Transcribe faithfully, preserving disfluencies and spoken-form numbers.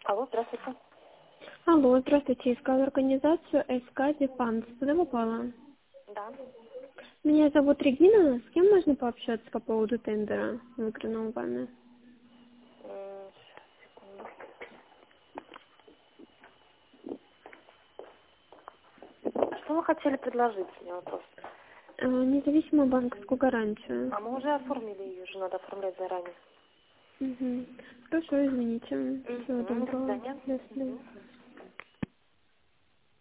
Алло, здравствуйте. Алло, здравствуйте. Искала организацию СК Дефанс. Туда попала? Да. Меня зовут Регина. С кем можно пообщаться по поводу тендера, выигранного вами? М, секунду. А что вы хотели предложить, у меня вопрос? Э, Независимую банковскую гарантию. А мы уже оформили ее, же надо оформлять заранее. Угу. Хорошо, извините. Всего Мгм, до доброго. свидания. До свидания. Мгм.